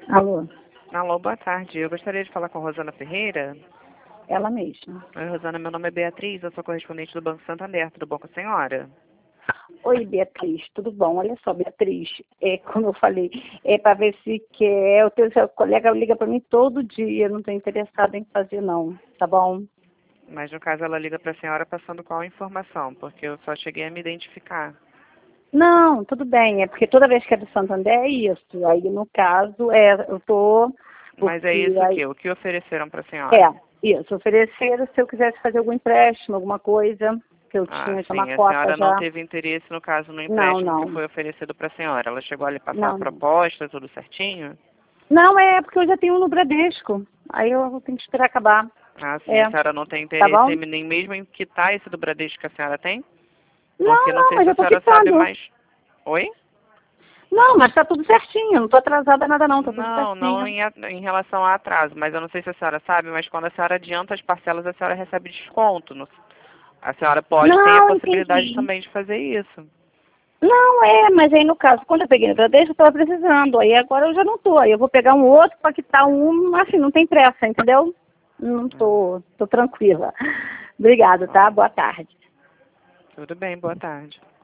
Alô, Alô, boa tarde. Eu gostaria de falar com a Rosana Ferreira. ela mesma. Oi, Rosana, meu nome é Beatriz, eu sou correspondente do Banco Santander. Tudo bom com a senhora? Oi, Beatriz, tudo bom? Olha só, Beatriz, como eu falei, é para ver se quer. O teu seu colega liga para mim todo dia, eu não estou interessada em fazer, não, tá bom? Mas no caso ela liga para a senhora passando qual informação? Porque eu só cheguei a me identificar. Não, tudo bem, é porque toda vez que é do Santander é isso. Aí, no caso, eu tô. Mas é Porque isso o aí, quê? O que ofereceram para a senhora? isso, oferecer se eu quisesse fazer algum empréstimo, alguma coisa, que eu Ah, tinha que tomar sim. A cota senhora não já. teve interesse, no caso, no Não, empréstimo que não, foi oferecido para a senhora. Ela chegou a lhe passar a não, não. proposta, tudo certinho? Não, é porque eu já tenho um no Bradesco. Aí eu tenho que esperar acabar. Ah, sim. A É, senhora não tem tá interesse bom? nem mesmo em quitar esse do Bradesco que a senhora tem? Porque Não, não não, sei mas se eu a tô senhora sabe quitando. mais. Oi? Não, mas tá tudo certinho. Não tô atrasada nada não, tá tudo Não, não certinho. em relação ao atraso, mas eu não sei se a senhora sabe, mas quando a senhora adianta as parcelas, a senhora recebe desconto. A senhora pode, tem a Não, possibilidade entendi. também de fazer isso. Não, mas aí no caso, quando eu peguei no Bradesco, eu tava precisando. Aí agora eu já não tô. Aí eu vou pegar um outro pra quitar um, assim, não tem pressa, entendeu? Não tô tranquila. Obrigada, tá? Bom, Boa tarde. tudo bem, boa tarde.